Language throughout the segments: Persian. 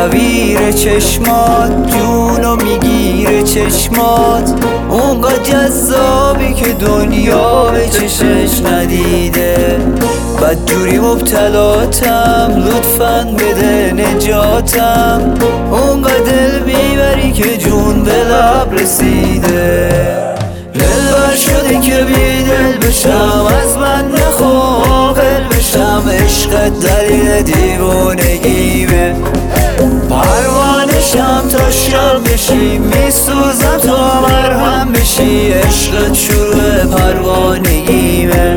کویر چشمات جونو میگیره چشمات، اونقدر جذابی که دنیا به چشش ندیده. بدجوری مبتلاتم لطفاً بده نجاتم، اونقدر دل میبری که جون به لب رسیده. دلبر شده که بی دل بشم، از من نخوا عاقل بشم، عشقت دلیل دیوانگیمه. پروانشم تا شب بشی، میسوزم تا مرهم بشی، عشقت شروع پروانگیمه.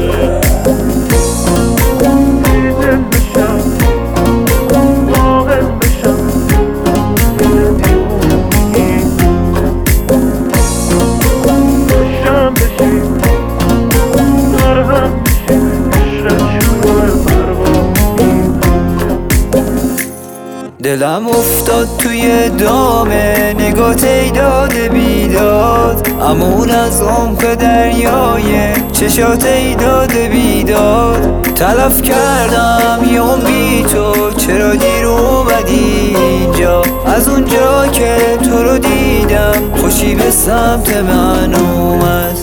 دلم افتاد توی دامه نگات ای داده بیداد، امون از عمق دریای چشات ای داده بیداد. تلف کردم یوم بی تو، چرا دیر اومدی اینجا؟ از اونجا که تو رو دیدم خوشی به سمت من اومد.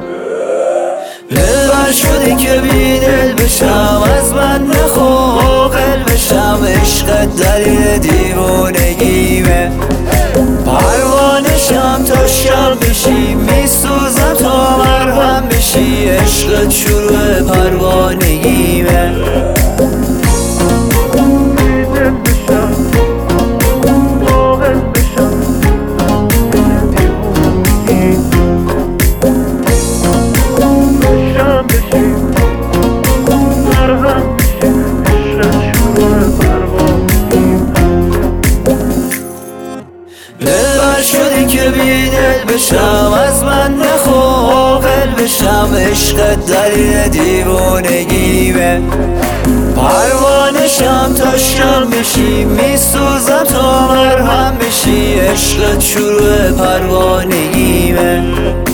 دلبر شده که بی دل بشم، از من نخوا عاقل بشم، عشقت دلیل دیوانگیمه. پروانشم تا شب بشی، میسوزم تا مرهم بشی، عشقت شروع پروانگیمه. دلبر شدی که بی دل بشم، از من نخوا عاقل بشم، عشقت دلیل دیوانگیمه. پروانشم تا شب بشی، میسوزم تا مرهم بشی، عشقت شروع پروانگیمه.